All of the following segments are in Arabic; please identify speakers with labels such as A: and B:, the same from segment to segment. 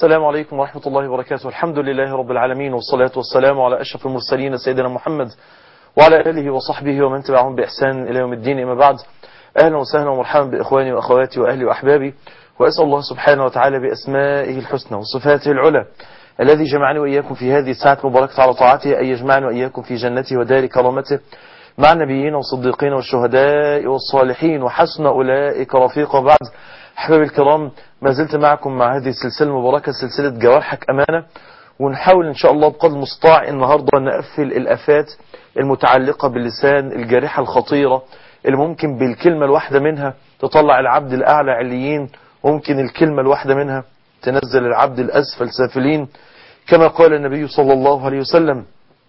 A: السلام عليكم ورحمة الله وبركاته. الحمد لله رب العالمين، والصلاة والسلام على أشرف المرسلين سيدنا محمد وعلى آله وصحبه ومن تبعهم بإحسان إلى يوم الدين. أما بعد، أهلا وسهلا ومرحبا بإخواني وأخواتي وأهلي وأحبابي، وأسأل الله سبحانه وتعالى بأسمائه الحسنى وصفاته العلى الذي جمعني وإياكم في هذه الساعة المباركة على طاعته أن يجمعني وإياكم في جنته ودار كرامته مع النبيين والصديقين والشهداء والصالحين وحسن أولئك رفيقا. بعد، أحبابي الكرام، ما زلت معكم مع هذه السلسلة المباركة، سلسلة جوارحك أمانة، ونحاول إن شاء الله بقدر المستطاع النهاردة نقفل الآفات المتعلقة باللسان، الجارحة الخطيرة اللي ممكن بالكلمة الواحدة منها تطلع العبد الأعلى عليين، وممكن الكلمة الواحدة منها تنزل العبد الأسفل سافلين، كما قال النبي صلى الله عليه وسلم: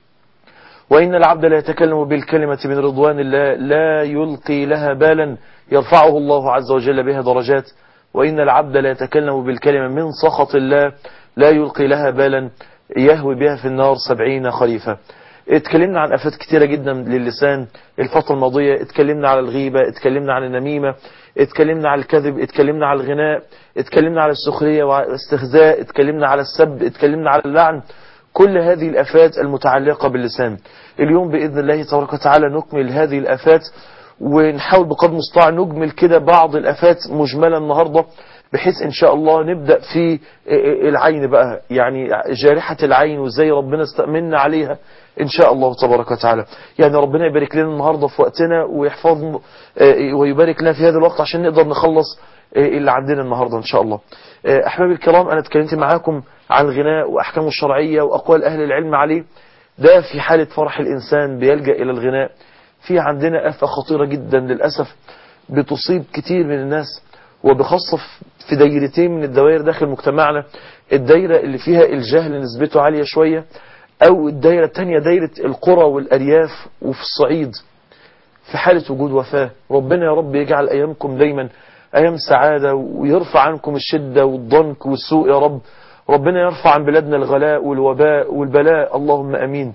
A: وإن العبد لا يتكلم بالكلمة من رضوان الله لا يلقي لها بالا يرفعه الله عز وجل بها درجات، وإن العبد لا يتكلم بالكلمة من سخط الله لا يلقي لها بالا يهوي بها في النار 70 خريفا. اتكلمنا عن آفات كتيرة جدا للسان الفترة الماضية، اتكلمنا على الغيبة، اتكلمنا عن النميمة، اتكلمنا على الكذب، اتكلمنا على الغناء، اتكلمنا على السخرية والاستهزاء، اتكلمنا على السب، اتكلمنا على اللعن، كل هذه الآفات المتعلقة باللسان. اليوم بإذن الله تبارك وتعالى نكمل هذه الآفات، ونحاول بقدر المستطاع نجمل كده بعض الآفات مجملة النهاردة، بحيث إن شاء الله نبدأ في العين بقى، يعني جارحة العين وإزاي ربنا استأمنا عليها إن شاء الله تبارك وتعالى. يعني ربنا يبارك لنا النهاردة في وقتنا ويحفظنا ويبارك لنا في هذا الوقت عشان نقدر نخلص اللي عندنا النهاردة إن شاء الله. أحبابي الكرام، أنا اتكلمت معاكم عن الغناء وأحكامه الشرعية وأقوال أهل العلم عليه. ده في حالة فرح الإنسان بيلجأ إلى الغناء. في عندنا آفة خطيرة جدا للأسف بتصيب كتير من الناس، وبخاصة في دايرتين من الدوائر داخل مجتمعنا: الدايرة اللي فيها الجهل نسبته عالية شوية، أو الدايرة التانية دايرة القرى والأرياف وفي الصعيد. في حالة وجود وفاة، ربنا يا رب يجعل أيامكم دايما أيام سعادة، ويرفع عنكم الشدة والضنك والسوء يا رب. ربنا يرفع عن بلادنا الغلاء والوباء والبلاء، اللهم أمين.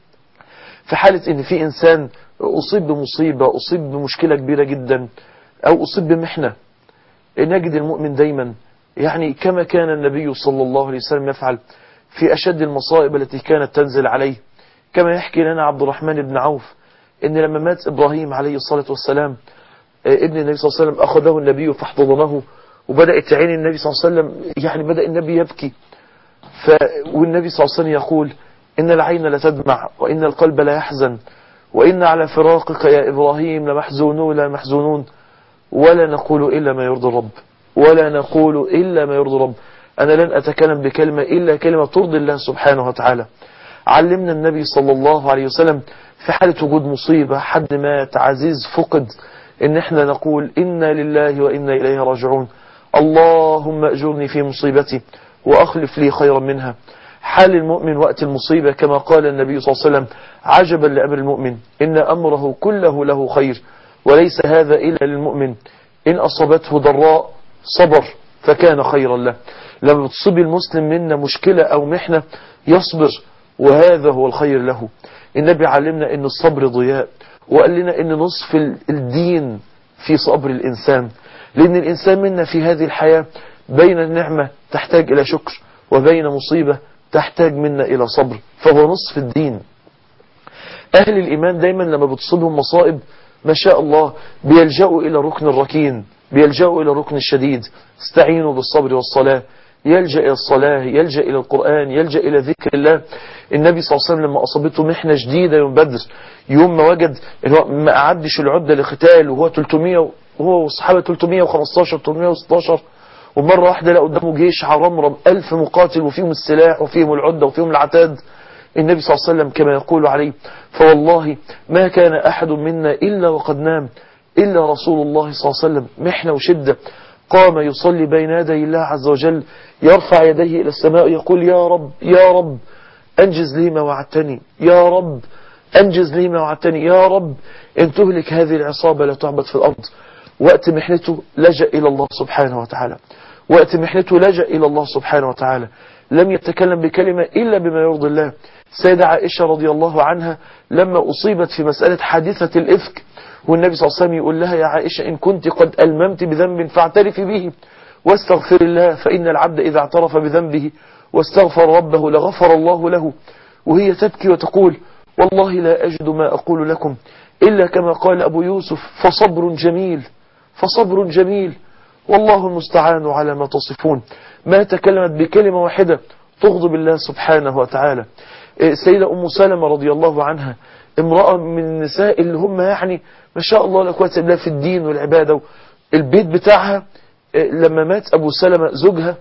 A: في حالة إن في إنسان أصيب بمصيبة، أصيب بمشكلة كبيرة جدا، أو أصيب بمحنة، نجد المؤمن دايما يعني كما كان النبي صلى الله عليه وسلم يفعل في أشد المصائب التي كانت تنزل عليه. كما يحكي لنا عبد الرحمن بن عوف إن لما مات إبراهيم عليه الصلاة والسلام ابن النبي صلى الله عليه وسلم، أخذه النبي فاحتضنه، وبدأت عين النبي صلى الله عليه وسلم، يعني بدأ النبي يبكي. والنبي صلى الله عليه وسلم يقول: إن العين لتدمع وإن القلب لا يحزن، وإن على فراقك يا إبراهيم لمحزونون لا محزونون، ولا نقول إلا ما يرضي الرب، ولا نقول إلا ما يرضي الرب. أنا لن أتكلم بكلمة إلا كلمة ترضي الله سبحانه وتعالى. علمنا النبي صلى الله عليه وسلم في حالة وجود مصيبة، حد مات، عزيز فقد، إن احنا نقول: إنا لله وإنا إليه راجعون، اللهم أجرني في مصيبتي وأخلف لي خيرا منها. حال المؤمن وقت المصيبة كما قال النبي صلى الله عليه وسلم: عجبا لأمر المؤمن إن أمره كله له خير، وليس هذا إلا للمؤمن، إن أصابته ضراء صبر فكان خيرا له. لما تصيب المسلم منا مشكلة أو محنة يصبر، وهذا هو الخير له. النبي علمنا إن الصبر ضياء، وقال لنا إن نصف الدين في صبر الإنسان، لأن الإنسان منا في هذه الحياة بين النعمة تحتاج إلى شكر، وبين مصيبة تحتاج منا إلى صبر، فهو نصف الدين. أهل الإيمان دايما لما بتصيبهم مصائب ما شاء الله بيلجأوا إلى ركن الركين، بيلجأوا إلى الركن الشديد: استعينوا بالصبر والصلاة. يلجأ إلى الصلاة، يلجأ إلى القرآن، يلجأ إلى ذكر الله. النبي صلى الله عليه وسلم لما أصابته محنة شديدة يوم بدر، يوم ما وجد ما أعدش العدة لقتال، وهو 300 وهو والصحابة 315 316، ومرة واحدة لقى قدامه جيش عرمرم 1000 مقاتل، وفيهم السلاح وفيهم العدة وفيهم العتاد. النبي صلى الله عليه وسلم كما يقول عليه: فوالله ما كان أحد منا إلا وقد نام إلا رسول الله صلى الله عليه وسلم. محنة وشدة، قام يصلي بين يدي الله عز وجل، يرفع يديه إلى السماء يقول: يا رب يا رب أنجز لي ما وعدتني، يا رب أنجز لي ما وعدتني، يا رب إن تهلك هذه العصابة لا تعبد في الأرض. وقت محنته لجأ إلى الله سبحانه وتعالى، وقت محنته لجأ إلى الله سبحانه وتعالى، لم يتكلم بكلمة إلا بما يرضي الله. سيدة عائشة رضي الله عنها لما أصيبت في مسألة حادثة الإفك، والنبي صلى الله عليه وسلم يقول لها: يا عائشة إن كنت قد ألممت بذنب فاعترفي به، واستغفر الله فإن العبد إذا اعترف بذنبه واستغفر ربه لغفر الله له. وهي تبكي وتقول والله لا أجد ما أقول لكم إلا كما قال أبو يوسف فصبر جميل، فصبر جميل والله المستعان على ما تصفون. ما تكلمت بكلمة واحدة تغضب الله سبحانه وتعالى. سيدة أم سلمة رضي الله عنها امرأة من النساء اللي هم يعني ما شاء الله لا قوة إلا بالله في الدين والعبادة. البيت بتاعها لما مات أبو سلمة زوجها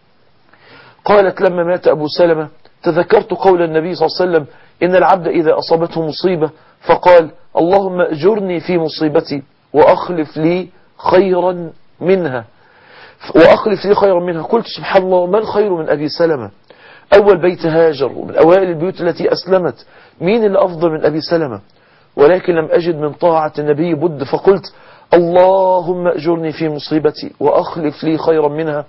A: قالت لما مات أبو سلمة تذكرت قول النبي صلى الله عليه وسلم إن العبد إذا أصابته مصيبة فقال اللهم أجرني في مصيبتي وأخلف لي خيرا منها، وأخلف لي خيرا منها. قلت سبحان الله ما الخير من أبي سلمة؟ أول بيت هاجر ومن أوائل البيوت التي أسلمت، مين اللي أفضل من أبي سلمة؟ ولكن لم أجد من طاعة النبي بد فقلت اللهم أجرني في مصيبتي وأخلف لي خيرا منها.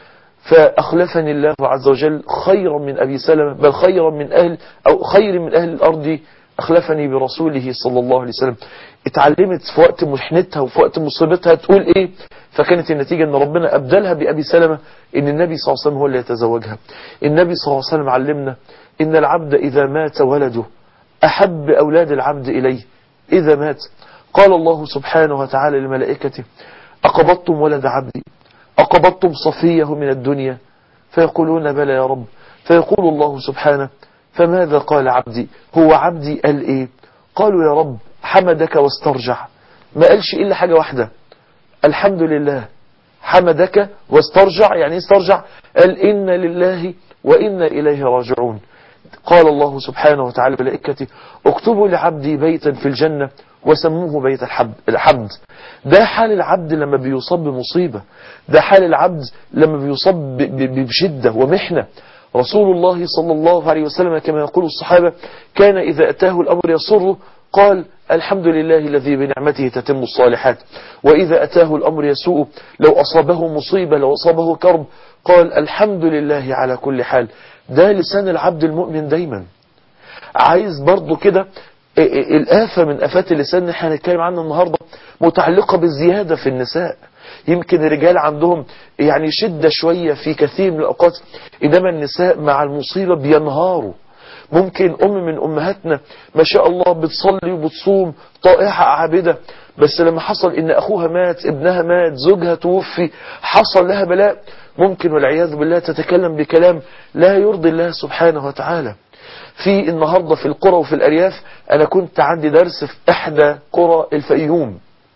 A: فأخلفني الله عز وجل خيرا من أبي سلمة، بل خيرا من خير من أهل الأرض أخلفني برسوله صلى الله عليه وسلم. اتعلمت في وقت محنتها وفي وقت مصيبتها تقول إيه؟ فكانت النتيجة أن ربنا أبدلها بأبي سلمة إن النبي صلى الله عليه وسلم هو اللي يتزوجها. النبي صلى الله عليه وسلم علمنا إن العبد إذا مات ولده أحب أولاد العبد إليه إذا مات. قال الله سبحانه وتعالى لملائكته أقبضتم ولد عبدي، أقبضتم صفيه من الدنيا؟ فيقولون بلى يا رب. فيقول الله سبحانه فماذا قال عبدي؟ هو عبدي قال إيه؟ قالوا يا رب حمدك واسترجع. ما قالش إلا حاجة واحدة الحمد لله. حمدك واسترجع يعني استرجع قال إن لله وإنا إليه راجعون. قال الله سبحانه وتعالى ملائكته اكتبوا لعبدي بيتا في الجنة وسموه بيت الحمد. ده حال العبد لما بيصاب بمصيبة، ده حال العبد لما بيصاب بشدة ومحنة. رسول الله صلى الله عليه وسلم كما يقول الصحابة كان إذا أتاه الأمر يسره قال الحمد لله الذي بنعمته تتم الصالحات. وإذا أتاه الأمر يسوء لو أصابه مصيبة لو أصابه كرب قال الحمد لله على كل حال. ده لسان العبد المؤمن دايما. عايز برضو كده الآفة من آفات اللسان اللي احنا هنتكلم عنها النهاردة متعلقة بالزيادة في النساء. يمكن الرجال عندهم يعني شدة شوية في كثير من الأوقات، إنما النساء مع المصيبة بينهاروا. ممكن من أمهاتنا ما شاء الله بتصلي وبتصوم طائعة عابدة، بس لما حصل إن أخوها مات ابنها مات زوجها توفي حصل لها بلاء ممكن والعياذ بالله تتكلم بكلام لا يرضي الله سبحانه وتعالى. في النهاردة في القرى وفي الأرياف أنا كنت عندي درس في إحدى قرى الفيوم،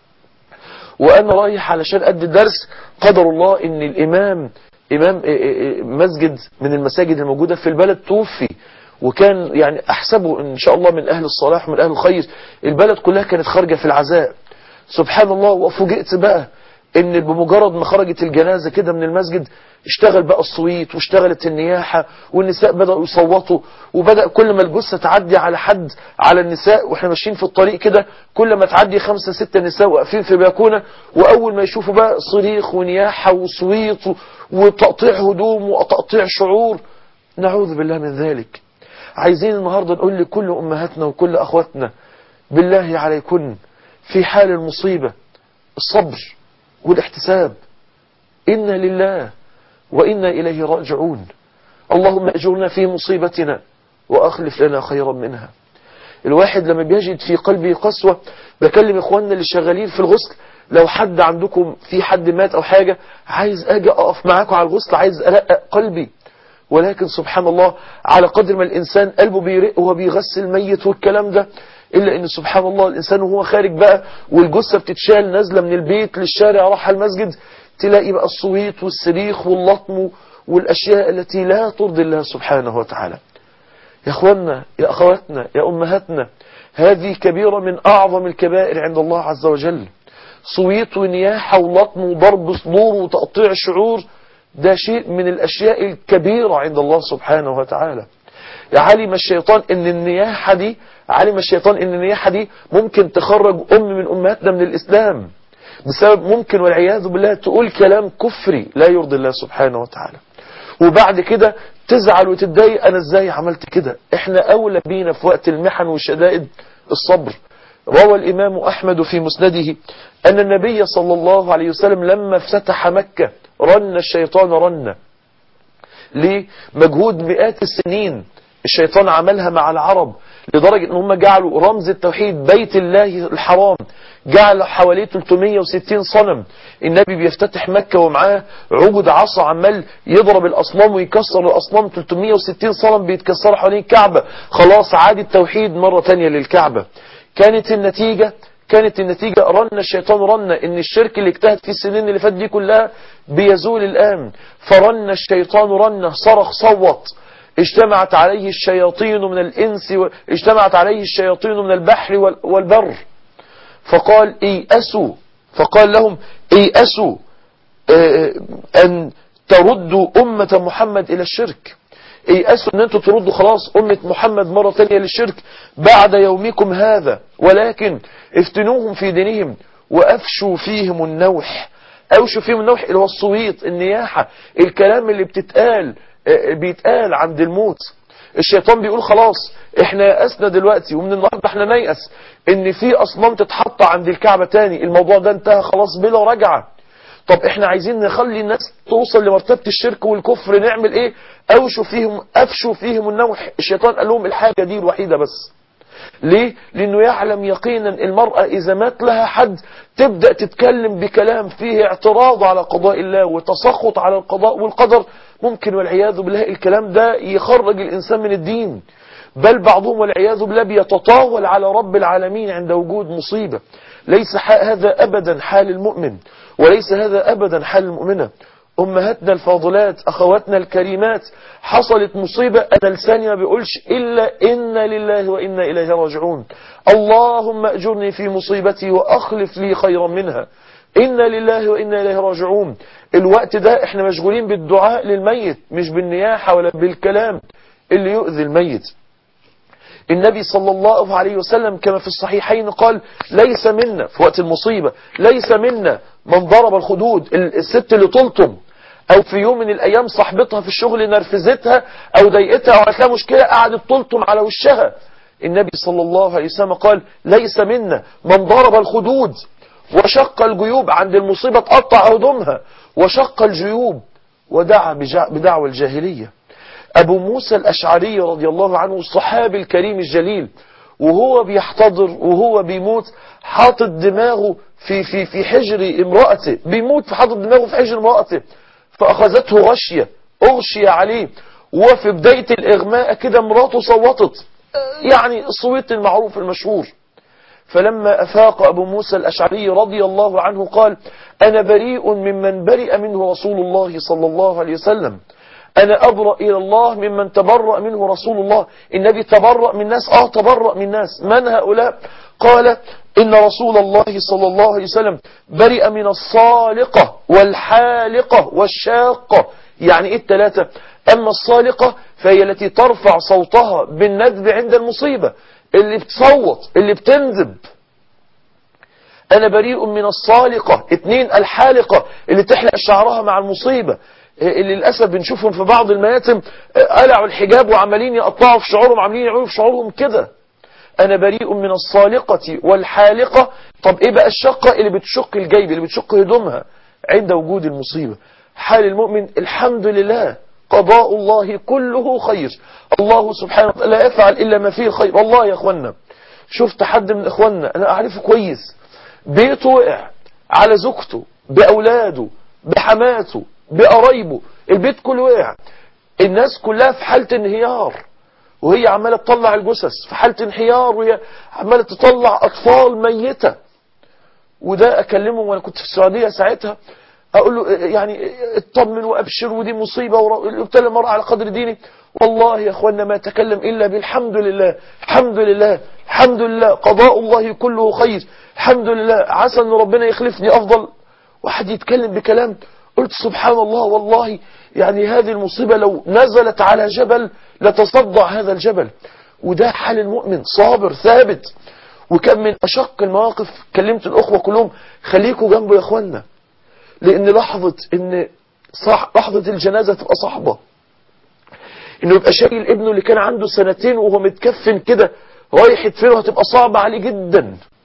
A: وأنا رايح علشان أدي الدرس قدر الله إن الإمام إمام مسجد من المساجد الموجودة في البلد توفي، وكان يعني أحسبه إن شاء الله من أهل الصلاح ومن أهل الخير. البلد كلها كانت خارجة في العزاء سبحان الله. وفوجئت بقى إن بمجرد ما خرجت الجنازة كده من المسجد اشتغل بقى الصويت واشتغلت النياحة والنساء بدأوا يصوتوا، وبدأ كل ما الجثة تعدي على حد على النساء واحنا ماشيين في الطريق كده كل ما تعدي 5 6 نساء واقفين في بلكونة، وأول ما يشوفوا بقى صريخ ونياحة وصويت وتقطيع هدوم وتقطيع شعور. نعوذ بالله من ذلك. عايزين النهاردة نقول لكل أمهاتنا وكل أخواتنا بالله عليكن في حال المصيبة الصبر والاحتساب. إنا لله وإنا إليه راجعون. اللهم أجرنا في مصيبتنا وأخلف لنا خيرا منها. الواحد لما بيجد في قلبه قسوة، بكلم إخواننا اللي شغالين في الغسل لو حد عندكم في حد مات أو حاجة عايز أجي أقف معاكم على الغسل، عايز أرقق قلبي. ولكن سبحان الله على قدر ما الإنسان قلبه بيرق وهو بيغسل ميت والكلام ده، إلا إن سبحان الله الإنسان وهو خارج بقى والجثة بتتشال نازلة من البيت للشارع راح المسجد تلاقي بقى الصويت والصريخ واللطم والأشياء التي لا ترضي الله سبحانه وتعالى. يا أخواننا يا أخواتنا يا أمهاتنا، هذه كبيرة من أعظم الكبائر عند الله عز وجل. صويت ونياحة ولطم وضرب صدور وتقطيع شعور، ده شيء من الأشياء الكبيرة عند الله سبحانه وتعالى. علم الشيطان ان النياحة دي ممكن تخرج من أمهاتنا من الإسلام بسبب ممكن والعياذ بالله تقول كلام كفري لا يرضي الله سبحانه وتعالى، وبعد كده تزعل وتتضايق أنا ازاي عملت كده. احنا أولى بينا في وقت المحن والشدائد الصبر. روى الإمام أحمد في مسنده أن النبي صلى الله عليه وسلم لما افتتح مكة رن الشيطان رنة. ليه؟ مجهود مئات السنين الشيطان عملها مع العرب، لدرجة ان هم جعلوا رمز التوحيد بيت الله الحرام، جعل حواليه 360 صنم. النبي بيفتتح مكة ومعاه عقد عصا عمال يضرب الأصنام ويكسر الأصنام، 360 صنم بيتكسروا حوالين الكعبة. خلاص عاد التوحيد مرة تانية للكعبة. كانت النتيجة رن الشيطان رنة، ان الشرك اللي اجتهد فيه السنين اللي فات دي كلها بيزول الآن. فرن الشيطان رنة، صرخ صوت، اجتمعت عليه الشياطين من الإنس اجتمعت عليه الشياطين من البحر والبر. فقال لهم ايأسوا أن تردوا أمة محمد إلى الشرك. ايأسوا أن أنتم تردوا خلاص أمة محمد مرة تانية للشرك بعد يومكم هذا، ولكن افتنوهم في دينهم وأفشوا فيهم النوح. أوشوا فيهم النوح اللي هو الصويت، النياحة، الكلام اللي بيتقال عند الموت. الشيطان بيقول خلاص احنا يأسنا دلوقتي، ومن النهارده احنا نيأس ان في اصنام تتحط عند الكعبة تاني. الموضوع ده انتهى خلاص بلا رجعة. طب احنا عايزين نخلي الناس توصل لمرتبة الشرك والكفر، نعمل ايه؟ افشوا فيهم النوح. الشيطان قال لهم الحاجة دي الوحيدة بس. ليه؟ لانه يعلم يقينا المرأة اذا مات لها حد تبدأ تتكلم بكلام فيه اعتراض على قضاء الله وتسخط على القضاء والقدر، ممكن والعياذ بالله الكلام ده يخرج الانسان من الدين. بل بعضهم والعياذ بالله بيتطاول على رب العالمين عند وجود مصيبة. ليس هذا ابدا حال المؤمن، وليس هذا ابدا حال المؤمنة. امهاتنا الفاضلات، اخواتنا الكريمات، حصلت مصيبة انا لساني ما بيقولش الا انا لله وانا اليه راجعون. اللهم اجرني في مصيبتي واخلف لي خيرا منها. انا لله وانا اليه راجعون. الوقت ده احنا مشغولين بالدعاء للميت، مش بالنياحة ولا بالكلام اللي يؤذي الميت. النبي صلى الله عليه وسلم كما في الصحيحين قال ليس منا في وقت المصيبة، ليس منا من ضرب الخدود، الست اللي تلطم، او في يوم من الايام صاحبتها في الشغل نرفزتها او ضايقتها او عملت لها مشكلة قعدت تلطم على وشها. النبي صلى الله عليه وسلم قال ليس منا من ضرب الخدود وشق الجيوب، عند المصيبة تقطع هدومها وشق الجيوب ودعا بدعوى الجاهلية. أبو موسى الأشعري رضي الله عنه الصحابي الكريم الجليل، وهو بيحتضر وهو بيموت حاطط دماغه في حجر امرأته، بيموت حاطط دماغه في حجر امرأته، فأخذته غشية، أغشي عليه، وفي بداية الإغماء كده مراته صوتت، يعني الصوت المعروف المشهور. فلما أفاق أبو موسى الأشعري رضي الله عنه قال أنا بريء ممن برئ منه رسول الله صلى الله عليه وسلم، أنا أبرأ إلى الله ممن تبرأ منه رسول الله. النبي تبرأ من ناس، تبرأ من ناس. من هؤلاء؟ قال إن رسول الله صلى الله عليه وسلم برئ من الصالقة والحالقة والشاقة. يعني إيه الثلاثة؟ أما الصالقة فهي التي ترفع صوتها بالندب عند المصيبة، اللي بتصوت، اللي بتندب. أنا بريء من الصالقة. 2 الحالقة اللي تحلق شعرها مع المصيبة، اللي للأسف بنشوفهم في بعض المياتم قلعوا الحجاب وعمالين يقطعوا في شعورهم، عمالين يعملوا في شعورهم كده. أنا بريء من الصالقة والحالقة. طب إيه بقى الشقة؟ اللي بتشق الجيب، اللي بتشق هدومها عند وجود المصيبة. حال المؤمن الحمد لله، قضاء الله كله خير. الله سبحانه وتعالى لا يفعل إلا ما فيه الخير. والله يا أخوانا شفت حد من إخواننا أنا أعرفه كويس، بيته وقع على زوجته بأولاده بحماته بقرايبه، البيت كله وقع، الناس كلها في حالة انهيار، وهي عمالة تطلع الجثث في حالة انهيار، وهي عمالة تطلع أطفال ميتة. وده أكلمه وأنا كنت في السعودية ساعتها، أقول له يعني اطمن وأبشر، ودي مصيبة وابتلى المرء على قدر دينه. والله يا أخوانا ما تكلم إلا بالحمد لله، الحمد لله، الحمد لله، قضاء الله كله خير، الحمد لله، عسى أن ربنا يخلفني أفضل. واحد يتكلم بكلام قلت سبحان الله، والله يعني هذه المصيبة لو نزلت على جبل لتصدع هذا الجبل. وده حال المؤمن، صابر ثابت. وكان من أشق المواقف، كلمت الأخوة كلهم خليكوا جنبه يا أخوانا، لأن لحظة الجنازة تبقى صعبة، إنه يبقى شايل ابنه اللي كان عنده 2 سنين وهو متكفن كده رايح يدفنه، هتبقى صعبة عليه جدا.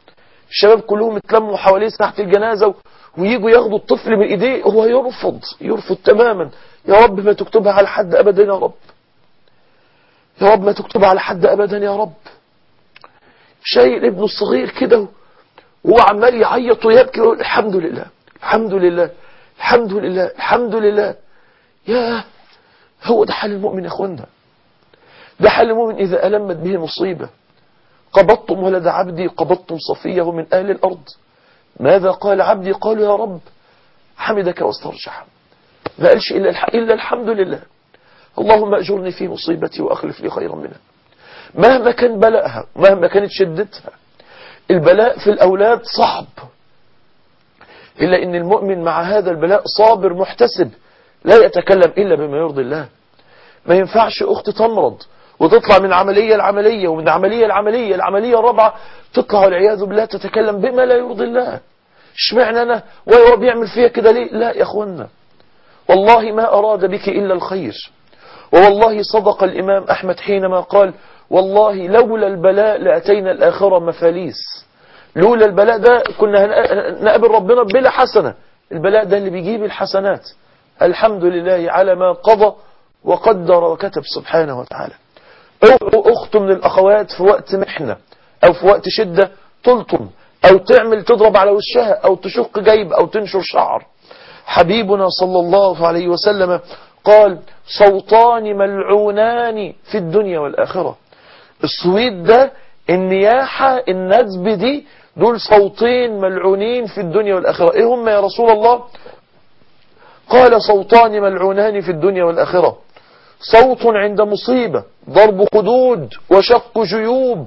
A: الشباب كلهم اتلموا حواليه ساعة الجنازة وييجوا ياخدوا الطفل من ايديه، هو يرفض تماما. يا رب ما تكتبها على حد ابدا يا رب، يا رب ما تكتبها على حد ابدا يا رب. شايل ابنه الصغير كده وهو عمال يعيط ويبكي ويقول الحمد لله الحمد لله الحمد لله الحمد لله. يا هو ده حال المؤمن يا اخوانا، ده حال المؤمن إذا ألمت به مصيبة. قبضتم ولد عبدي قبضتم صفيه من أهل الأرض، ماذا قال عبدي؟ قالوا يا رب حمدك واسترجع، ما قالش إلا الحمد لله. اللهم أجرني في مصيبتي وأخلف لي خيرا منها. مهما كان بلاءها مهما كانت شدتها، البلاء في الأولاد صعب، إلا إن المؤمن مع هذا البلاء صابر محتسب، لا يتكلم إلا بما يرضي الله. ما ينفعش أخت تمرض وتطلع من عملية العملية ومن عملية العملية الرابعة تطلع والعياذ بالله تتكلم بما لا يرضي الله. اشمعنى أنا وهو بيعمل فيها كده ليه؟ لا يا أخوانا، والله ما أراد بك إلا الخير. ووالله صدق الإمام أحمد حينما قال والله لولا البلاء لأتينا الآخرة مفاليس. لولا البلاء ده كنا نقابل ربنا بلا حسنة، البلاء ده اللي بيجيب الحسنات. الحمد لله على ما قضى وقدر وكتب سبحانه وتعالى. اوعوا أخت من الأخوات في وقت محنة أو في وقت شدة تلطم أو تضرب على وشها أو تشق جيب أو تنشر شعر. حبيبنا صلى الله عليه وسلم قال صوتان ملعونان في الدنيا والآخرة. الصويت ده، النياحة، الندب دي، دول صوتين ملعونين في الدنيا والآخرة. ايه هم يا رسول الله؟ قال صوتان ملعونان في الدنيا والآخرة، صوت عند مصيبة ضرب خدود وشق جيوب،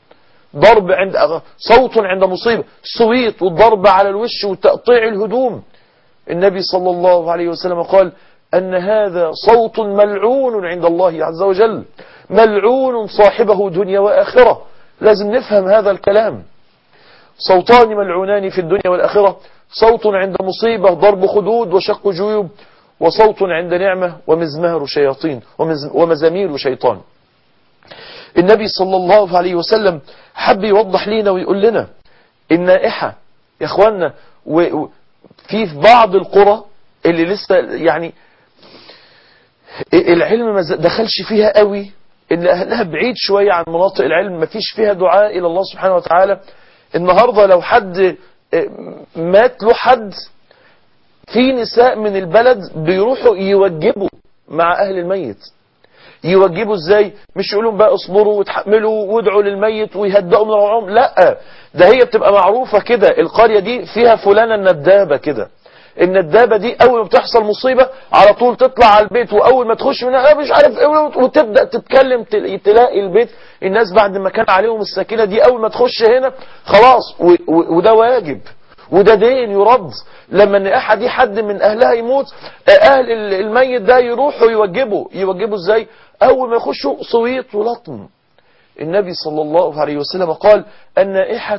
A: صوت عند مصيبة، الصويت والضرب على الوش وتقطيع الهدوم. النبي صلى الله عليه وسلم قال أن هذا صوت ملعون عند الله عز وجل، ملعون صاحبه دنيا وآخرة. لازم نفهم هذا الكلام. صوتان ملعونان في الدنيا والآخرة، صوت عند مصيبة ضرب خدود وشق جيوب، وصوت عند نعمة ومزمار شياطين ومزامير شيطان. النبي صلى الله عليه وسلم حب يوضح لنا ويقول لنا النائحة يا اخوانا، في بعض القرى اللي لسه يعني العلم ما دخلش فيها قوي، ان اهلها بعيد شوية عن مناطق العلم، ما فيش فيها دعاء الى الله سبحانه وتعالى. النهاردة لو حد مات له حد، في نساء من البلد بيروحوا يوجبوا مع اهل الميت. يوجبوا ازاي؟ مش يقولون بقى اصبروا وتحملوا وادعوا للميت ويهدئوا من روعهم، لا، ده هي بتبقى معروفة كده، القرية دي فيها فلانة الندابة كده. الندابة دي اول ما بتحصل مصيبة على طول تطلع على البيت، واول ما تخش منها مش عارف ايه وتبدأ تتكلم، تلاقي البيت الناس بعد ما كان عليهم السكينة دي اول ما تخش هنا خلاص. وده واجب وده دين يرد. لما النائحة دي حد من اهلها يموت، اهل الميت ده يروحوا يوجبوا ازاي؟ اول ما يخشوا صويت ولطم. النبي صلى الله عليه وسلم قال النائحة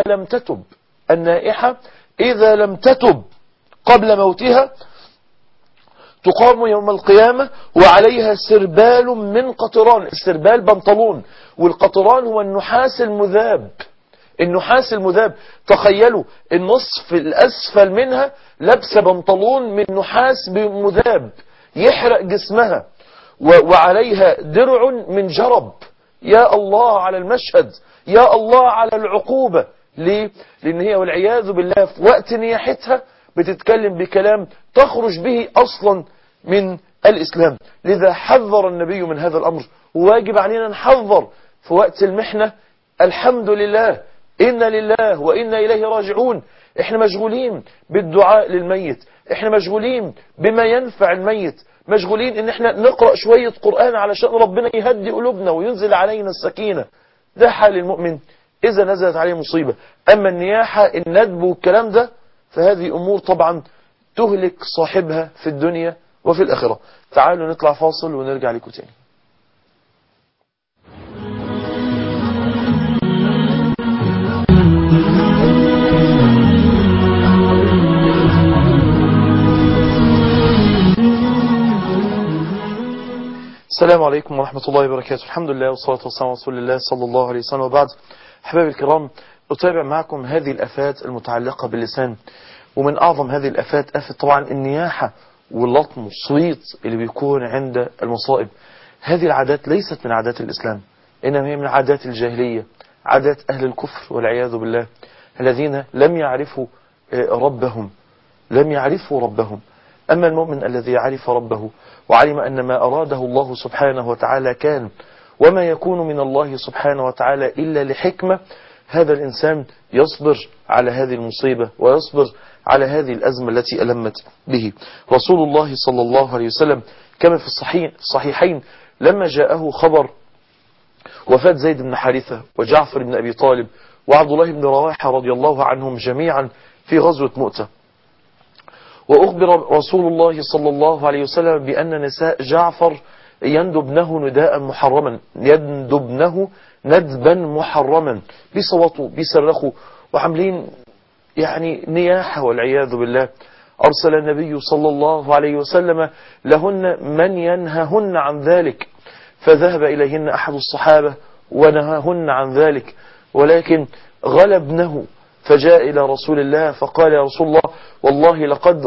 A: إذا لم تتب قبل موتها تقام يوم القيامة وعليها سربال من قطران. السربال بنطلون، والقطران هو النحاس المذاب. تخيلوا النصف الأسفل منها لابسه بنطلون من نحاس مذاب يحرق جسمها، وعليها درع من جرب. يا الله على المشهد، يا الله على العقوبة. ليه؟ لأن هي والعياذ بالله في وقت نياحتها بتتكلم بكلام تخرج به أصلا من الإسلام. لذا حذر النبي من هذا الأمر، وواجب علينا نحذر في وقت المحنة. الحمد لله، إنا لله وإنا إليه راجعون. احنا مشغولين بالدعاء للميت، احنا مشغولين بما ينفع الميت، مشغولين ان احنا نقرأ شوية قرآن علشان ربنا يهدي قلوبنا وينزل علينا السكينة. ده حال المؤمن إذا نزلت عليه مصيبة. أما النياحة، الندب والكلام ده، فهذه أمور طبعا تهلك صاحبها في الدنيا وفي الآخرة. تعالوا نطلع فاصل ونرجع لكم تاني. السلام عليكم ورحمة الله وبركاته. الحمد لله والصلاة والسلام على رسول الله صلى الله عليه وسلم، وبعد. أحبابي الكرام، أتابع معكم هذه الآفات المتعلقة باللسان. ومن أعظم هذه الآفات آفة طبعا النياحة واللطم والصويت اللي بيكون عند المصائب. هذه العادات ليست من عادات الإسلام، إنما هي من عادات الجاهلية، عادات أهل الكفر والعياذ بالله، الذين لم يعرفوا ربهم. أما المؤمن الذي عرف ربه وعلم أن ما أراده الله سبحانه وتعالى كان، وما يكون من الله سبحانه وتعالى إلا لحكمة، هذا الإنسان يصبر على هذه المصيبة ويصبر على هذه الأزمة التي ألمت به. رسول الله صلى الله عليه وسلم كما في الصحيحين لما جاءه خبر وفاة زيد بن حارثة وجعفر بن أبي طالب وعبد الله بن رواحة رضي الله عنهم جميعا في غزوة مؤتة، وأخبر رسول الله صلى الله عليه وسلم بأن نساء جعفر يندبنه نداء محرما، يندبنه ندبا محرما، بيصوتوا بيصرخوا وعاملين يعني نياحة والعياذ بالله. أرسل النبي صلى الله عليه وسلم لهن من ينههن عن ذلك، فذهب إليهن أحد الصحابة ونهاهن عن ذلك، ولكن غلبنه، فجاء إلى رسول الله فقال يا رسول الله والله لقد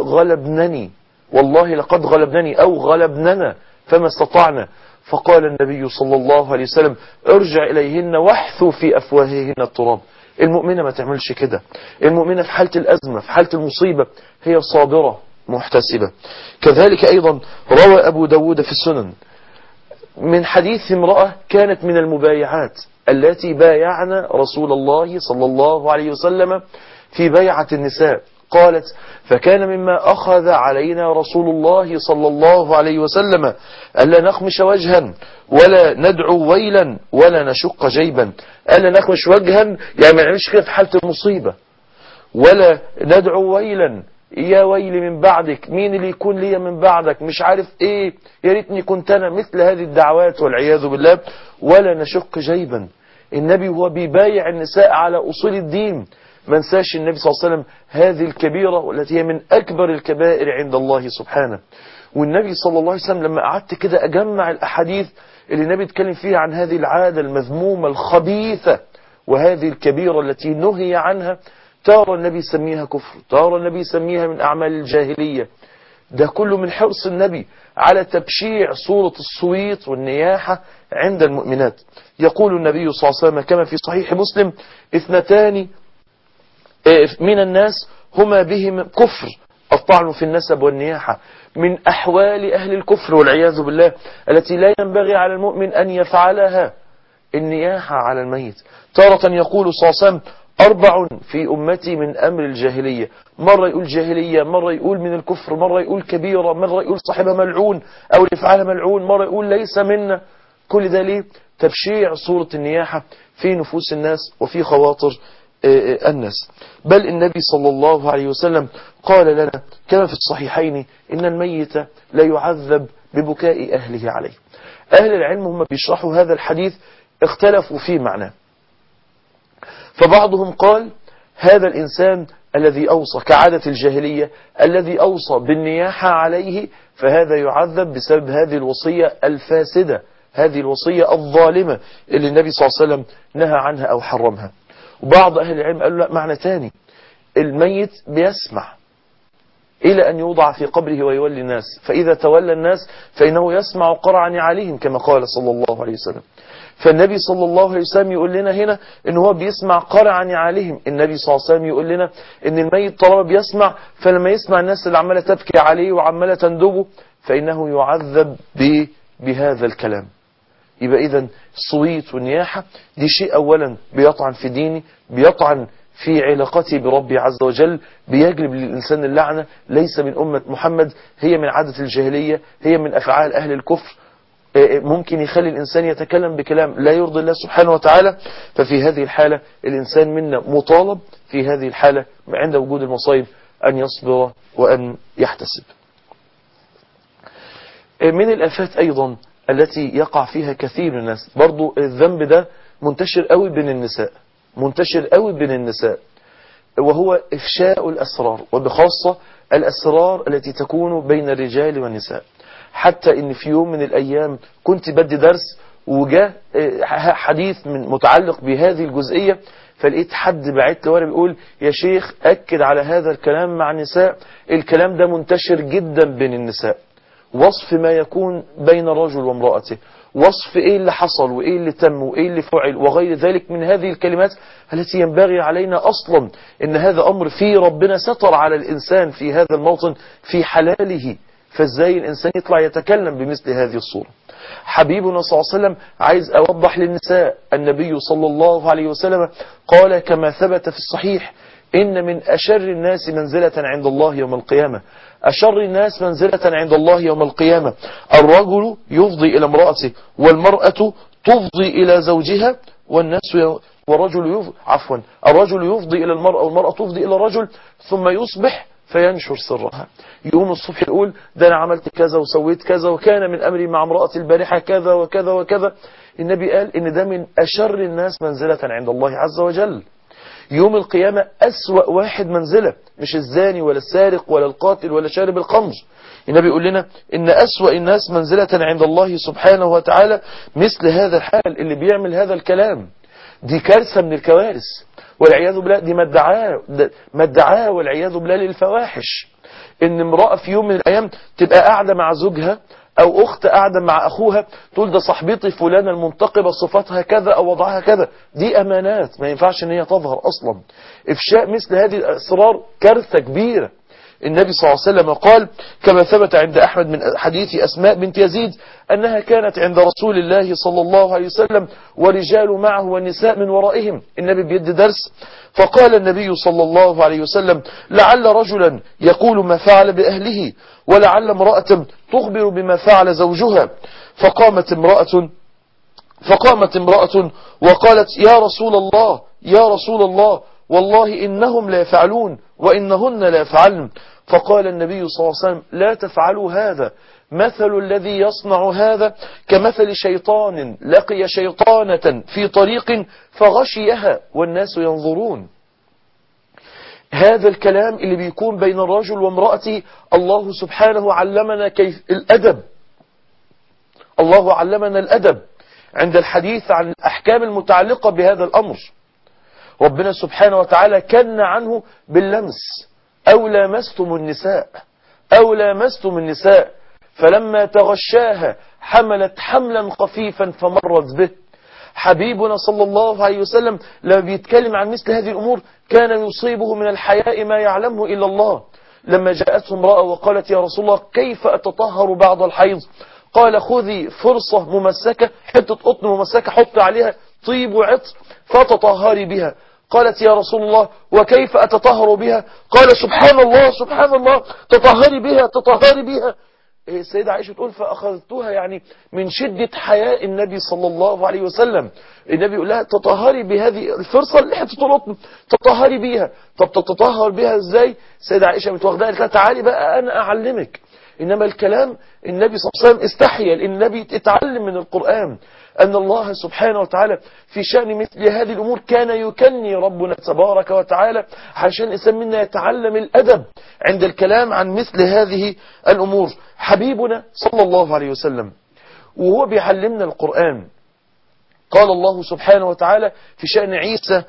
A: غلبنني أو غلبننا فما استطعنا. فقال النبي صلى الله عليه وسلم ارجع إليهن واحثوا في أفواههن التراب. المؤمنة ما تعملش كده. المؤمنة في حالة الأزمة في حالة المصيبة هي صابرة محتسبة. كذلك أيضا روى أبو داود في السنن من حديث امرأة كانت من المبايعات التي بايعنا رسول الله صلى الله عليه وسلم في بيعة النساء، قالت فكان مما أخذ علينا رسول الله صلى الله عليه وسلم ألا نخمش وجها ولا ندعو ويلا ولا نشق جيبا. ألا نخمش وجها يعني ما نعملش كده في حالة المصيبة، ولا ندعو ويلا يا ويلي من بعدك، مين اللي يكون لي من بعدك، مش عارف ايه، يا ريتني كنت انا، مثل هذه الدعوات والعياذ بالله. ولا نشق جيبا. النبي هو بيبايع النساء على أصول الدين. ما نساش النبي صلى الله عليه وسلم هذه الكبيرة والتي هي من أكبر الكبائر عند الله سبحانه. والنبي صلى الله عليه وسلم لما قعدت كده أجمع الأحاديث اللي النبي اتكلم فيها عن هذه العادة المذمومة الخبيثة وهذه الكبيرة التي نهي عنها، تارى النبي يسميها كفر، تارى النبي يسميها من أعمال الجاهلية. ده كله من حرص النبي على تبشيع صورة الصويت والنياحة عند المؤمنات. يقول النبي صلى الله عليه وسلم كما في صحيح مسلم 2 من الناس هما بهم كفر، الطعن في النسب والنياحة، من أحوال أهل الكفر والعياذ بالله التي لا ينبغي على المؤمن أن يفعلها، النياحة على الميت. تارة يقول صلى الله عليه وسلم 4 في أمتي من أمر الجاهلية، مرة يقول جاهلية، مرة يقول من الكفر، مرة يقول كبيرة، مرة يقول صاحبها ملعون أو يفعلها ملعون، مرة يقول ليس منا. كل ده ليه؟ تبشيع صورة النياحة في نفوس الناس وفي خواطر الناس. بل النبي صلى الله عليه وسلم قال لنا كما في الصحيحين إن الميت لا يعذب ببكاء أهله عليه. أهل العلم هم بيشرحوا هذا الحديث اختلفوا في معناه، فبعضهم قال هذا الإنسان الذي أوصى كعادة الجاهلية الذي أوصى بالنياحة عليه فهذا يعذب بسبب هذه الوصية الفاسدة، هذه الوصية الظالمة اللي النبي صلى الله عليه وسلم نهى عنها أو حرمها. وبعض أهل العلم قالوا لا، معنى تاني، الميت بيسمع إلى أن يوضع في قبره ويولي الناس، فإذا تولى الناس فإنه يسمع قرع نعالهم كما قال صلى الله عليه وسلم. فالنبي صلى الله عليه وسلم يقول لنا هنا إن هو بيسمع قرع نعالهم. النبي صلى الله عليه وسلم يقول لنا إن الميت طالما بيسمع، فلما يسمع الناس اللي عمالة تبكي عليه وعمالة تندبه فإنه يعذب بهذا الكلام. يبقى إذن الصويت والنياحة دي شيء أولا بيطعن في ديني، بيطعن في علاقتي بربي عز وجل، بيجلب للإنسان اللعنة، ليس من أمة محمد، هي من عادة الجاهلية، هي من أفعال أهل الكفر. ممكن يخلي الإنسان يتكلم بكلام لا يرضي الله سبحانه وتعالى. ففي هذه الحالة الإنسان منا مطالب في هذه الحالة عند وجود المصائب أن يصبر وأن يحتسب. من الآفات أيضا التي يقع فيها كثير من الناس، برضو الذنب ده منتشر قوي بين النساء، منتشر قوي بين النساء، وهو إفشاء الأسرار، وبخاصة الأسرار التي تكون بين الرجال والنساء. حتى إن في يوم من الأيام كنت بدي درس وجاء حديث من متعلق بهذه الجزئية، فلقيت حد بعت لي ورقه بيقول يا شيخ أكد على هذا الكلام مع النساء، الكلام ده منتشر جدا بين النساء، وصف ما يكون بين الرجل وامرأته، وصف ايه اللي حصل وايه اللي تم وايه اللي فعل وغير ذلك من هذه الكلمات التي ينبغي علينا اصلا ان هذا امر فيه ربنا ستر على الانسان في هذا الموطن في حلاله، فازاي الانسان يطلع يتكلم بمثل هذه الصورة. حبيبنا صلى الله عليه وسلم عايز اوضح للنساء، النبي صلى الله عليه وسلم قال كما ثبت في الصحيح إن من أشر الناس منزلة عند الله يوم القيامة، أشر الناس منزلة عند الله يوم القيامة الرجل يفضي إلى امرأته، والمرأة تفضي إلى زوجها، الرجل يفضي إلى المرأة والمرأة تفضي إلى الرجل، ثم يصبح فينشر سرها، يقوم الصبح يقول ده أنا عملت كذا وسويت كذا وكان من أمري مع امرأتي البارحة كذا وكذا وكذا. النبي قال إن ده من أشر الناس منزلة عند الله عز وجل. يوم القيامة أسوأ واحد منزلة، مش الزاني ولا السارق ولا القاتل ولا شارب الخمر. النبي يقول لنا إن أسوأ الناس منزلة عند الله سبحانه وتعالى مثل هذا الحال اللي بيعمل هذا الكلام. دي كارثة من الكوارث والعياذ بالله، دي مدعاه والعياذ بالله للفواحش. إن امرأة في يوم من الأيام تبقى قاعدة مع زوجها أو أخت قاعدة مع أخوها تقول ده صاحبتي فلانة المنتقبة صفاتها كذا أو وضعها كذا، دي أمانات ما ينفعش إن هي تظهر أصلا. إفشاء مثل هذه الأسرار كارثة كبيرة. النبي صلى الله عليه وسلم قال كما ثبت عند أحمد من حديث أسماء بنت يزيد أنها كانت عند رسول الله صلى الله عليه وسلم ورجال معه والنساء من ورائهم. النبي بيدي درس فقال النبي صلى الله عليه وسلم لعل رجلا يقول ما فعل بأهله ولعل امرأة تخبر بما فعل زوجها. فقامت امرأة وقالت يا رسول الله والله إنهم لا يفعلون وإنهن لا يفعلن. فقال النبي صلى الله عليه وسلم لا تفعلوا هذا، مثل الذي يصنع هذا كمثل شيطان لقي شيطانة في طريق فغشيها والناس ينظرون. هذا الكلام اللي بيكون بين الرجل وامرأته الله سبحانه علمنا كيف الأدب، الله علمنا الأدب عند الحديث عن الأحكام المتعلقة بهذا الأمر. ربنا سبحانه وتعالى كن عنه باللمس أو لامستم النساء فلما تغشاها حملت حملا خفيفا فمرت به. حبيبنا صلى الله عليه وسلم لما بيتكلم عن مثل هذه الأمور كان يصيبه من الحياء ما يعلمه إلا الله. لما جاءته امرأة وقالت يا رسول الله كيف أتطهر بعد الحيض؟ قال خذي فرصة ممسكة، حتة قطن ممسكة حط عليها طيب وعطر فتطهري بها. قالت يا رسول الله وكيف أتطهر بها؟ قال سبحان الله تطهري بها. السيدة عائشة تقول فأخذتها يعني من شدة حياء النبي صلى الله عليه وسلم. النبي يقول لها تطهري بهذه الفرصة اللي حتة القطن تطهري بيها. طب تتطهر بها ازاي؟ السيدة عائشة بتواخدها قالت لها تعالي بقى أنا أعلمك. إنما الكلام النبي صلى الله عليه وسلم استحيا لأن النبي اتعلم من القرآن أن الله سبحانه وتعالى في شأن مثل هذه الأمور كان يكني ربنا تبارك وتعالى عشان الإنسان منا يتعلم الأدب عند الكلام عن مثل هذه الأمور. حبيبنا صلى الله عليه وسلم وهو بيعلمنا القرآن قال الله سبحانه وتعالى في شأن عيسى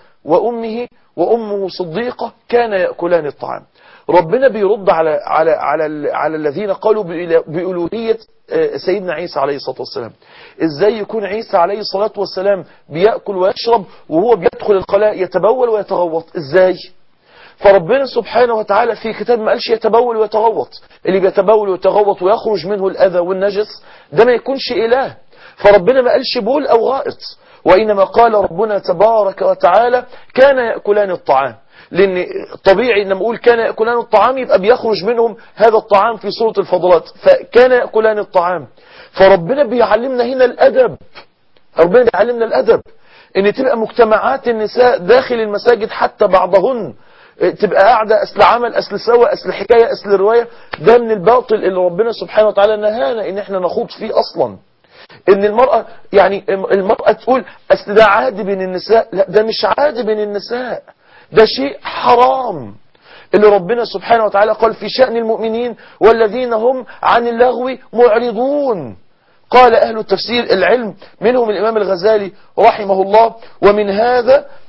A: وأمه صديقة كان يأكلان الطعام. ربنا بيرد على الذين قالوا بألوهية سيدنا عيسى عليه الصلاة والسلام. ازاي يكون عيسى عليه الصلاة والسلام بيأكل ويشرب وهو بيدخل الخلاء يتبول ويتغوط ازاي؟ فربنا سبحانه وتعالى في كتاب ما قالش يتبول ويتغوط. اللي بيتبول ويتغوط ويخرج منه الأذى والنجس ده ما يكونش إله. فربنا ما قالش بول أو غائط، وإنما قال ربنا تبارك وتعالى كان يأكلان الطعام. لأن طبيعي لما أقول كان يأكلان الطعام يبقى بيخرج منهم هذا الطعام في صورة الفضلات، فكان يأكلان الطعام. فربنا بيعلمنا هنا الأدب، ربنا بيعلمنا الأدب إن تبقى مجتمعات النساء داخل المساجد حتى بعضهن تبقى قاعدة أصل عمل أصل سوى أصل حكاية أصل رواية. ده من الباطل اللي ربنا سبحانه وتعالى نهانا إن احنا نخوض فيه أصلا. إن المرأة تقول أصل ده عادي بين النساء، لا ده مش عادي بين النساء، ده شيء حرام اللي ربنا سبحانه وتعالى قال في شأن المؤمنين والذين هم عن اللغو معرضون. قال أهل التفسير العلم منهم الإمام الغزالي رحمه الله ومن هذا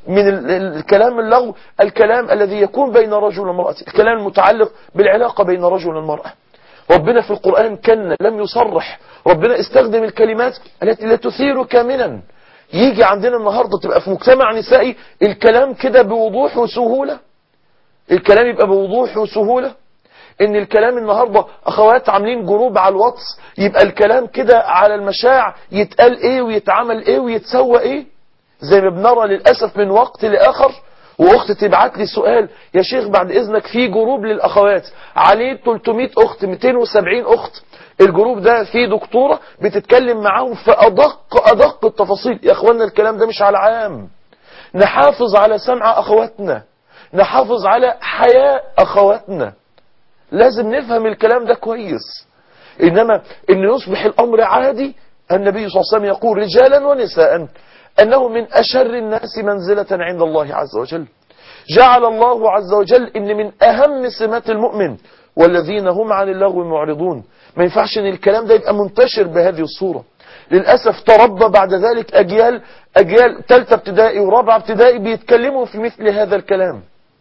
A: من الكلام اللغو الكلام الذي يكون بين رجل وامرأة، الكلام المتعلق بالعلاقة بين رجل وامرأة. ربنا في القرآن كان لم يصرح، ربنا استخدم الكلمات التي لا تثير كامنا. يجي عندنا النهاردة تبقى في مجتمع نسائي الكلام كده بوضوح وسهولة، الكلام يبقى بوضوح وسهولة. ان الكلام النهاردة اخوات عاملين جروب على الواتس، يبقى الكلام كده على المشاع يتقال ايه ويتعمل ايه ويتسوى ايه، زي ما بنرى للأسف من وقت لآخر. واخت تبعت لي سؤال، يا شيخ بعد اذنك في جروب للاخوات عليه 300 اخت 270 اخت، الجروب ده فيه دكتورة بتتكلم معاهم في ادق التفاصيل. يا اخوانا الكلام ده مش على عام، نحافظ على سمع اخواتنا، نحافظ على حياء اخواتنا، لازم نفهم الكلام ده كويس. انما ان يصبح الامر عادي، النبي صلى الله عليه وسلم يقول رجالا ونساء أنه من أشر الناس منزلة عند الله عز وجل. جعل الله عز وجل إن من أهم سمات المؤمن والذين هم عن اللغو معرضون. ما ينفعش إن الكلام ده يبقى منتشر بهذه الصورة. للأسف تربى بعد ذلك أجيال ثالثة ابتدائي ورابعة ابتدائي بيتكلموا في مثل هذا الكلام،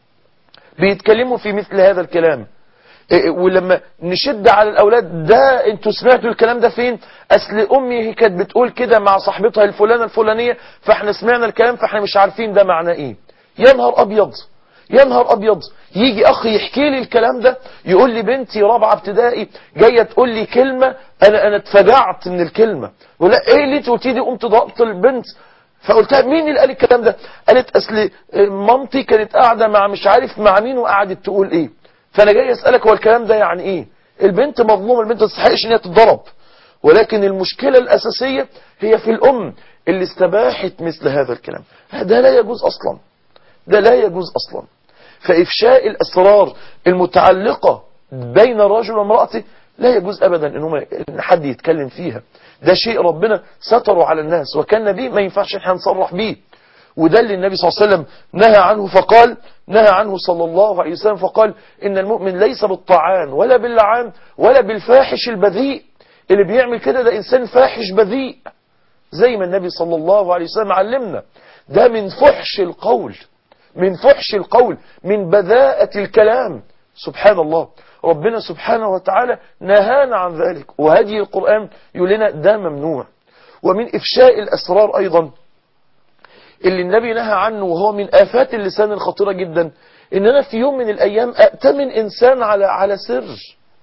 A: بيتكلموا في مثل هذا الكلام. ولما نشد على الأولاد، ده انتوا سمعتوا الكلام ده فين؟ أصل أمي كانت بتقول كده مع صاحبتها الفلانة الفلانية، فاحنا سمعنا الكلام فاحنا مش عارفين ده معناه ايه. يا نهار أبيض، يا نهار أبيض. يجي أخي يحكي لي الكلام ده، يقول لي بنتي رابعة ابتدائي جاية تقول لي كلمة، أنا اتفجعت من الكلمة. ولا ايه اللي تقولتي دي؟ قمت ضربت البنت، فقلتها مين اللي قال الكلام ده؟ قالت أصل مامتي كانت قاعدة مع مش عارف مع مين وقعدت تقول ايه. فانا جاي اسالك هو الكلام ده يعني ايه؟ البنت مظلومه، البنت ما تستحقش ان هي تتضرب، ولكن المشكله الاساسيه هي في الام اللي استباحت مثل هذا الكلام. ده لا يجوز اصلا، ده لا يجوز اصلا. فافشاء الاسرار المتعلقه بين الرجل وامراته لا يجوز ابدا ان حد يتكلم فيها. ده شيء ربنا ستره على الناس، وكان نبي ما ينفعش احنا نصرح بيه. وده اللي النبي صلى الله عليه وسلم نهى عنه، فقال نهى عنه صلى الله عليه وسلم فقال إن المؤمن ليس بالطعان ولا باللعان ولا بالفاحش البذيء. اللي بيعمل كده ده إنسان فاحش بذيء، زي ما النبي صلى الله عليه وسلم علمنا. ده من فحش القول، من فحش القول، من بذاءة الكلام. سبحان الله، ربنا سبحانه وتعالى نهانا عن ذلك، وهدي القرآن يقول لنا ده ممنوع. ومن إفشاء الأسرار أيضا اللي النبي نهى عنه، وهو من آفات اللسان الخطيرة جدا، إن أنا في يوم من الأيام أأتمن إنسان على سر،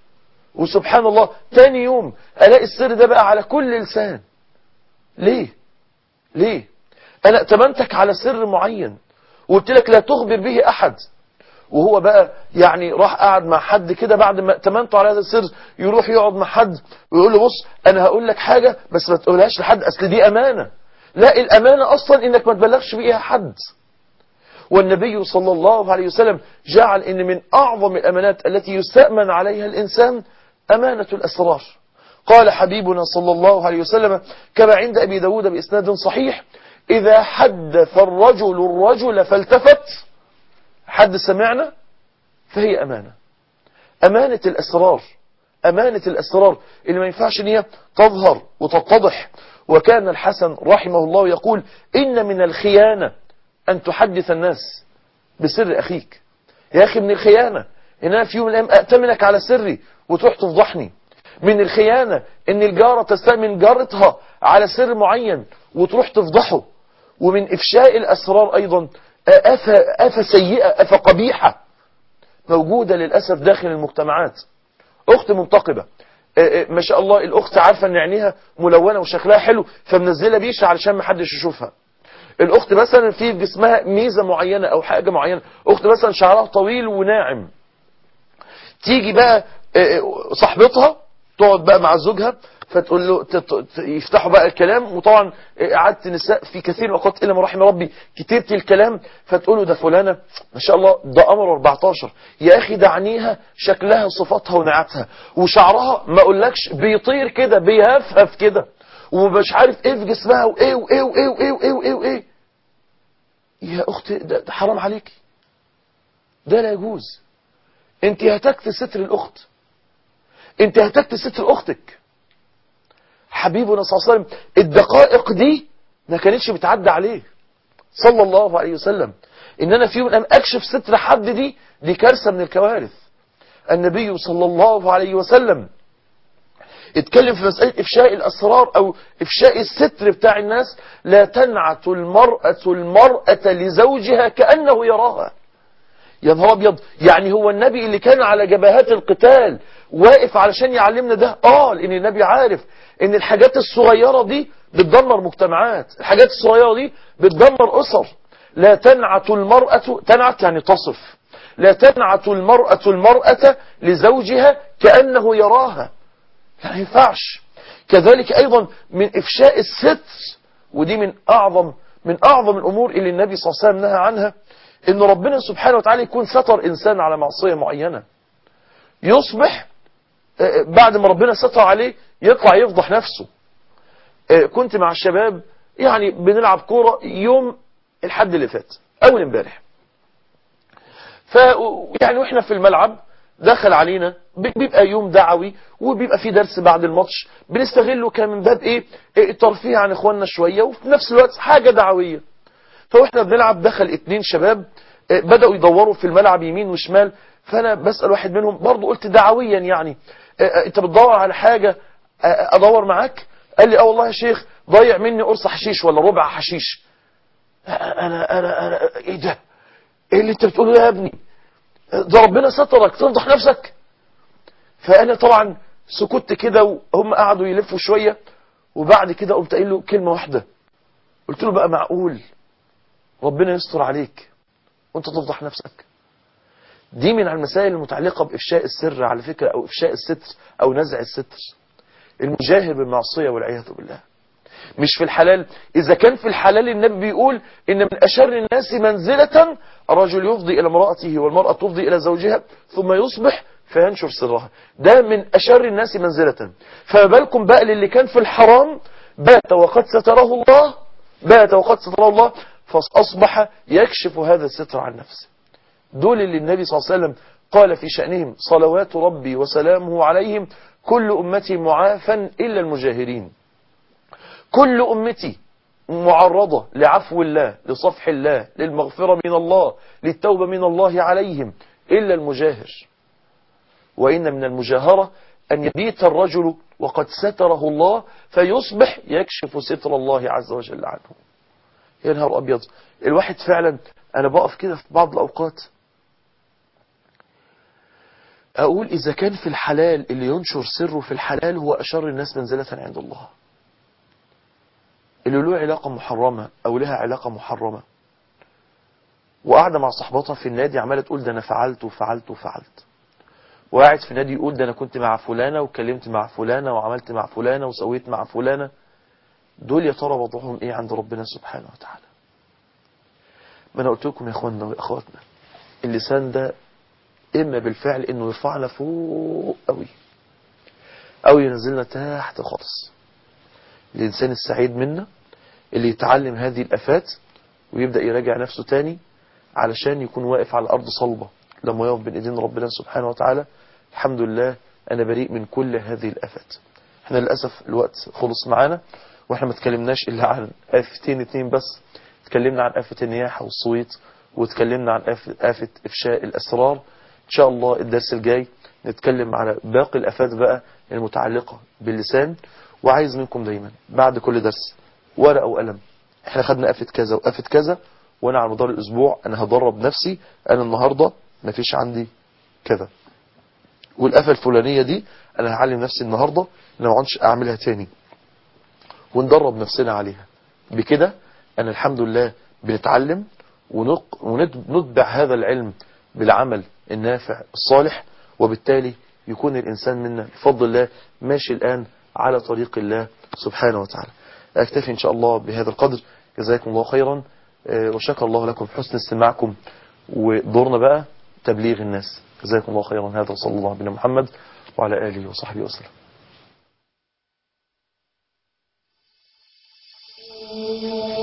A: وسبحان الله تاني يوم ألاقي السر ده بقى على كل لسان. ليه؟ ليه؟ أنا ائتمنتك على سر معين وقلت لك لا تخبر به أحد، وهو بقى يعني راح قاعد مع حد كده بعد ما ائتمنته على هذا السر، يروح يقعد مع حد ويقول له بص أنا هقول لك حاجة بس ما تقولهاش لحد، أصل دي أمانة. لا، الأمانة أصلا إنك ما تبلغش بيها حد. والنبي صلى الله عليه وسلم جعل إن من أعظم الأمانات التي يستأمن عليها الإنسان أمانة الأسرار. قال حبيبنا صلى الله عليه وسلم كما عند أبي داود بإسناد صحيح: إذا حدث الرجل فالتفت، حد سمعنا، فهي أمانة. أمانة الأسرار، أمانة الأسرار اللي ما ينفعش إن هي تظهر وتتضح. وكان الحسن رحمه الله يقول: إن من الخيانة أن تحدث الناس بسر أخيك. يا أخي من الخيانة إن أنا في يوم من الأيام أأتمنك على سري وتروح تفضحني. من الخيانة إن الجارة تستأمن جارتها على سر معين وتروح تفضحه. ومن إفشاء الأسرار أيضا آفة سيئة، آفة قبيحة موجودة للأسف داخل المجتمعات. أخت منتقبة ما شاء الله، الأخت عارفة أن عينيها ملونة وشكلها حلو فمنزلة بيشة علشان ما حدش يشوفها. الأخت مثلا في جسمها ميزة معينة أو حاجة معينة. أخت مثلا شعرها طويل وناعم، تيجي بقى صاحبتها تقعد بقى مع زوجها فتقول له يفتحوا بقى الكلام، وطبعا قعدت نساء في كثير من الأوقات إلا ما رحم ربي كتيرتي الكلام، فتقول له ده فلانة ما شاء الله ده قمر 14. يا أخي ده عينيها شكلها صفاتها ونعتها، وشعرها ما أقولكش بيطير كده بيهفهف كده، ومش عارف ايه في جسمها وايه وايه وايه وايه وايه وايه وايه. يا أختي ده حرام عليكي، ده لا يجوز. انت هتكت ستر الأخت، انت هتكت ستر أختك. حبيبنا صلى الله عليه وسلم الدقائق دي ما كانتش بتعدى عليه. صلى الله عليه وسلم. إن أنا في يوم أن أكشف ستر حد دي كارثة من الكوارث. النبي صلى الله عليه وسلم اتكلم في مسألة إفشاء الأسرار أو إفشاء الستر بتاع الناس. لا تنعت المرأة لزوجها كأنه يراها. يا نهار أبيض، يعني هو النبي اللي كان على جبهات القتال واقف علشان يعلمنا ده؟ لأن النبي عارف إن الحاجات الصغيرة دي بتدمر مجتمعات، الحاجات الصغيرة دي بتدمر أسر. لا تنعت المرأة، تنعت يعني تصف، لا تنعت المرأة لزوجها كأنه يراها. لا ينفعش. كذلك أيضا من إفشاء الستر، ودي من أعظم الأمور اللي النبي صلى الله عليه وسلم نهى عنها، إن ربنا سبحانه وتعالى يكون ستر إنسان على معصية معينة، يصبح بعد ما ربنا ستر عليه يطلع يفضح نفسه. كنت مع الشباب يعني بنلعب كورة يوم الحد اللي فات أول امبارح، يعني واحنا في الملعب دخل علينا، بيبقى يوم دعوي وبيبقى في درس بعد الماتش بنستغله كان من باب الترفيه عن اخواننا شوية، وفي نفس الوقت حاجة دعوية. فاحنا بنلعب دخل 2 شباب بدأوا يدوروا في الملعب يمين وشمال، فانا بسأل واحد منهم برضو قلت دعويا يعني انت بتدور على حاجة ادور معاك؟ قال لي والله يا شيخ ضيع مني قرص حشيش ولا ربع حشيش. انا ايه ده؟ ايه اللي انت بتقوله يا ابني؟ ده ربنا سترك تفضح نفسك. فانا طبعا سكت كده وهم قعدوا يلفوا شوية، وبعد كده قمت قايل له كلمة واحدة، قلت له بقى معقول ربنا يستر عليك وانت تفضح نفسك؟ دي من المسائل المتعلقة بإفشاء السر على فكرة، أو إفشاء الستر أو نزع الستر. المجاهر بالمعصية والعياذ بالله مش في الحلال. إذا كان في الحلال النبي بيقول إن من أشر الناس منزلة الرجل يفضي إلى امرأته والمرأة تفضي إلى زوجها ثم يصبح فينشر سرها. ده من أشر الناس منزلة. فما بالكم بقى للي كان في الحرام بات وقد ستره الله فأصبح يكشف هذا الستر عن نفسه. دول اللي النبي صلى الله عليه وسلم قال في شأنهم صلوات ربي وسلامه عليهم كل أمتي معافى إلا المجاهرين. كل أمتي معرضة لعفو الله، لصفح الله، للمغفرة من الله، للتوبة من الله عليهم إلا المجاهر. وإن من المجاهرة أن يبيت الرجل وقد ستره الله فيصبح يكشف ستر الله عز وجل عنه. يا نهار أبيض، الواحد فعلا أنا بقف كده في بعض الأوقات أقول إذا كان في الحلال اللي ينشر سره في الحلال هو أشر الناس منزلة عند الله، اللي له علاقة محرمة أو لها علاقة محرمة وقاعدة مع صحباتها في النادي عمالة تقول ده أنا فعلت وفعلت وفعلت، وقاعد في النادي يقول ده أنا كنت مع فلانة وكلمت مع فلانة وعملت مع فلانة وسويت مع فلانة. دول يا ترى وضعهم إيه عند ربنا سبحانه وتعالى؟ ما أنا قلت لكم يا إخواننا وأخواتنا، اللسان ده إما بالفعل إنه يرفعنا فوق قوي أو ينزلنا تحت خالص. الإنسان السعيد منا اللي يتعلم هذه الآفات ويبدأ يراجع نفسه تاني علشان يكون واقف على الأرض صلبة لما يقف بين إيدين ربنا سبحانه وتعالى. الحمد لله أنا بريء من كل هذه الآفات. احنا للأسف الوقت خلص معانا واحنا ما تكلمناش إلا عن آفتين 2 بس. تكلمنا عن آفة النياحة والصويت، وتكلمنا عن آفة إفشاء الأسرار. إن شاء الله الدرس الجاي نتكلم على باقي الآفات بقى المتعلقة باللسان. وعايز منكم دايما بعد كل درس ورقة وقلم، احنا خدنا آفة كذا وآفة كذا، وانا على مدار الاسبوع انا هدرب نفسي انا النهاردة مفيش عندي كذا، والآفة الفلانية دي انا هعلم نفسي النهاردة ان ما اقعدش اعملها تاني، وندرب نفسنا عليها. بكده انا الحمد لله بنتعلم ونتبع هذا العلم بالعمل النافع الصالح، وبالتالي يكون الانسان منا بفضل الله ماشي الان على طريق الله سبحانه وتعالى. اكتفي ان شاء الله بهذا القدر. جزاكم الله خيرا وشكر الله لكم حسن استماعكم، ودورنا بقى تبليغ الناس. جزاكم الله خيرا. هذا صلى الله عليه محمد وعلى آله وصحبه وسلم.